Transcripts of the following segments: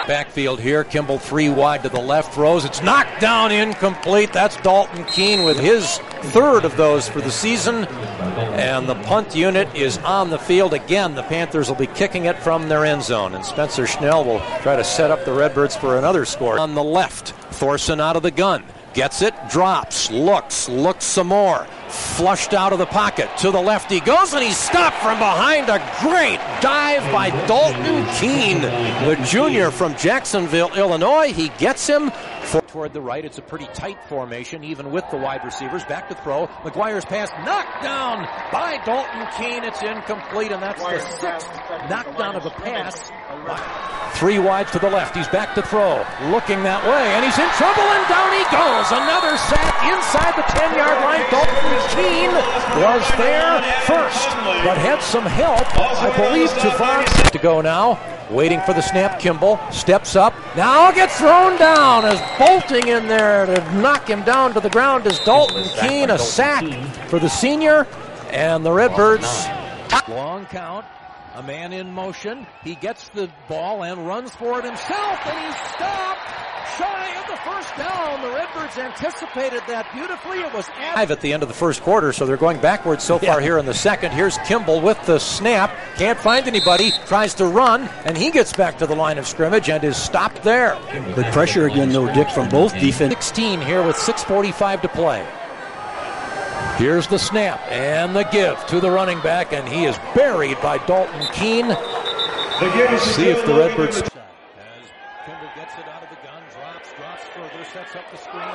backfield here. Kimball 3 wide to the left, throws. It's knocked down, incomplete. That's Dalton Keene with his third of those for the season. And the punt unit is on the field again. The Panthers will be kicking it from their end zone. And Spencer Schnell will try to set up the Redbirds for another score. On the left, Thorson out of the gun. Gets it, drops, looks some more. Flushed out of the pocket. To the left he goes, and he's stopped from behind. A great dive by Dalton Keene, the junior from Jacksonville, Illinois. He gets him toward the right. It's a pretty tight formation, even with the wide receivers. Back to throw. McGuire's pass knocked down by Dalton Keene. It's incomplete, and that's the 6th knockdown of a pass. 3 wide to the left. He's back to throw. Looking that way, and he's in trouble, and down he goes. Another sack inside the 10-yard line. Dalton Keene was there first, but had some help. I believe Javon to go now. Waiting for the snap. Kimball steps up. Now gets thrown down as bolting in there to knock him down to the ground is Dalton Keene. A sack for the senior, and the Redbirds. Long count. A man in motion. He gets the ball and runs for it himself, and he's stopped shy of the first down. The Redbirds anticipated that beautifully. It was at the end of the first quarter, so they're going backwards so far here in the second. Here's Kimball with the snap. Can't find anybody. Tries to run, and he gets back to the line of scrimmage and is stopped there. Good pressure again, though, Dick, from both defense. 16 here with 6:45 to play. Here's the snap and the give to the running back, and he is buried by Dalton Keene. See if the Redbirds. As Kimball gets it out of the gun, drops further, sets up the screen.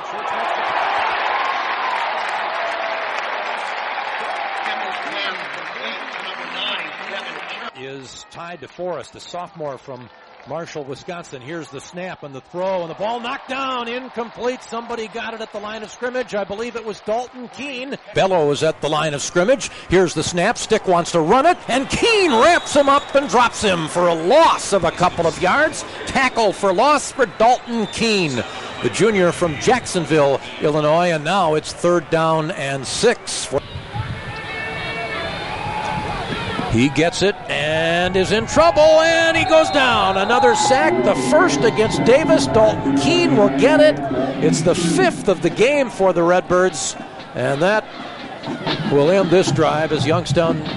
Is tied to Forrest, a sophomore from Marshall, Wisconsin. Here's the snap and the throw, and the ball knocked down, incomplete. Somebody got it at the line of scrimmage. I believe it was Dalton Keene. Bello is at the line of scrimmage. Here's the snap. Stick wants to run it, and Keene wraps him up and drops him for a loss of a couple of yards. Tackle for loss for Dalton Keene, the junior from Jacksonville, Illinois, and now it's 3rd down and 6. He gets it and is in trouble, and he goes down. Another sack, the first against Davis. Dalton Keene will get it. It's the 5th of the game for the Redbirds, and that will end this drive as Youngstown